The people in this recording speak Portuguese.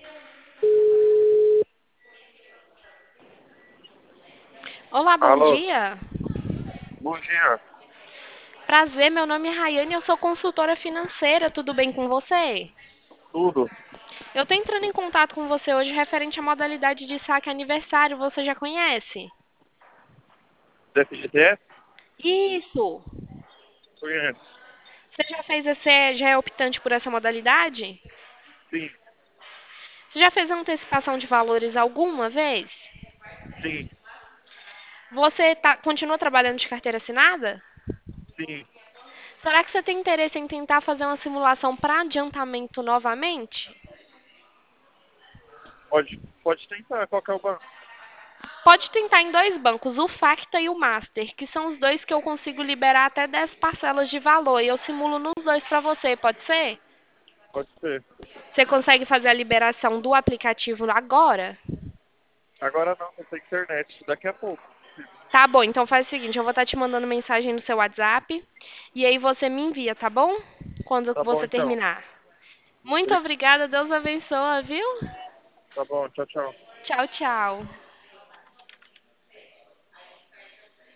Olá, bom Alô, dia. bom dia. Prazer, meu nome é Rayane, eu sou consultora financeira, tudo bem com você? Tudo? Eu tô entrando em contato com você hoje referente à modalidade de saque aniversário, você já conhece? FGTS? Isso! Conheço. Você já fez esse, já é optante por essa modalidade? Sim, Você já fez antecipação de valores alguma vez? sim, Você continua trabalhando de carteira assinada? sim. Será que você tem interesse em tentar fazer uma simulação para adiantamento novamente? Pode tentar. Qual que é o banco? Pode tentar em dois bancos, o Facta e o Master, que são os dois que eu consigo liberar até 10 parcelas de valor. E eu simulo nos dois para você, pode ser? Pode ser. Você consegue fazer a liberação do aplicativo agora? Agora não, não tem internet. Daqui a pouco. Tá bom, então faz o seguinte, eu vou estar te mandando mensagem no seu WhatsApp e aí você me envia, tá bom? Quando Tá bom você então. terminar. Muito obrigada, Deus abençoe, viu? Tá bom, tchau, tchau. Tchau, tchau.